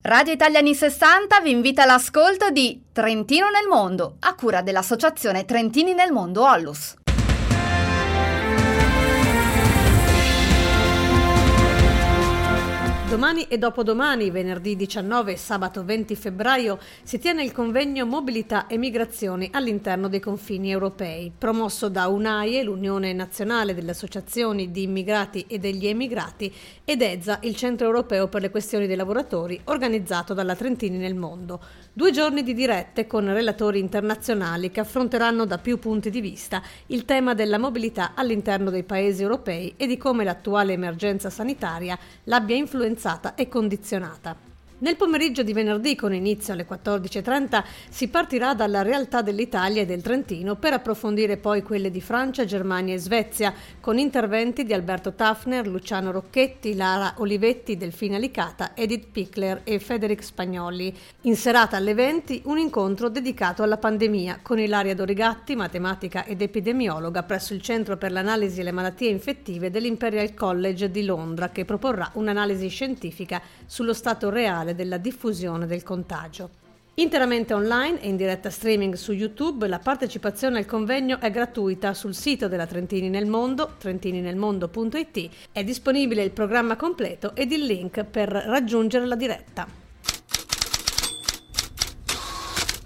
Radio Italia anni 60 vi invita all'ascolto di Trentino nel mondo, a cura dell'associazione Trentini nel mondo Ollus. Domani e dopodomani, venerdì 19 e sabato 20 febbraio, si tiene il convegno Mobilità e Migrazioni all'interno dei confini europei, promosso da UNAIE, l'Unione Nazionale delle Associazioni di Immigrati e degli Emigrati, ed EZA, il Centro Europeo per le Questioni dei Lavoratori, organizzato dalla Trentini nel mondo. 2 giorni di dirette con relatori internazionali che affronteranno da più punti di vista il tema della mobilità all'interno dei paesi europei e di come l'attuale emergenza sanitaria l'abbia influenzata e condizionata. Nel pomeriggio di venerdì, con inizio alle 14:30, si partirà dalla realtà dell'Italia e del Trentino per approfondire poi quelle di Francia, Germania e Svezia, con interventi di Alberto Tafner, Luciano Rocchetti, Lara Olivetti, Delfina Licata, Edith Pickler e Federic Spagnoli. In serata alle 20 un incontro dedicato alla pandemia con Ilaria Dorigatti, matematica ed epidemiologa presso il Centro per l'Analisi e le Malattie Infettive dell'Imperial College di Londra, che proporrà un'analisi scientifica sullo stato reale della diffusione del contagio. Interamente online e in diretta streaming su YouTube, la partecipazione al convegno è gratuita sul sito della Trentini nel Mondo, trentininelmondo.it. È disponibile il programma completo ed il link per raggiungere la diretta.